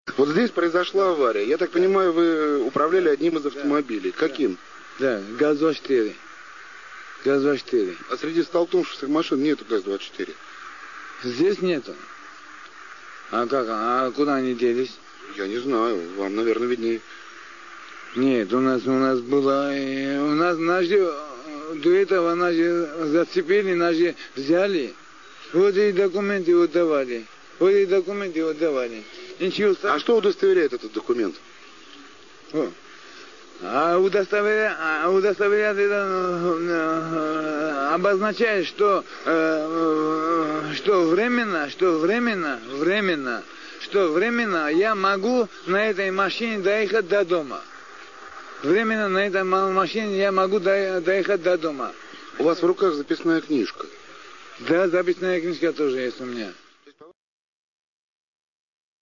Вот здесь произошла авария. Я так понимаю, вы управляли одним из автомобилей. Каким? Да, ГАЗ-24. ГАЗ-24. А среди столкнувшихся машин нету ГАЗ-24. Здесь нету. А как? А куда они делись? Я не знаю. Вам, наверное, виднее. Нет, у нас было... У нас до этого нас зацепили, нас взяли. Вот и документы отдавали. Ничего. А что удостоверяет этот документ? Удостоверяет это обозначает, что временно я могу на этой машине доехать до дома. Временно на этой машине я могу доехать до дома. У вас в руках записная книжка? Да, записная книжка тоже есть у меня.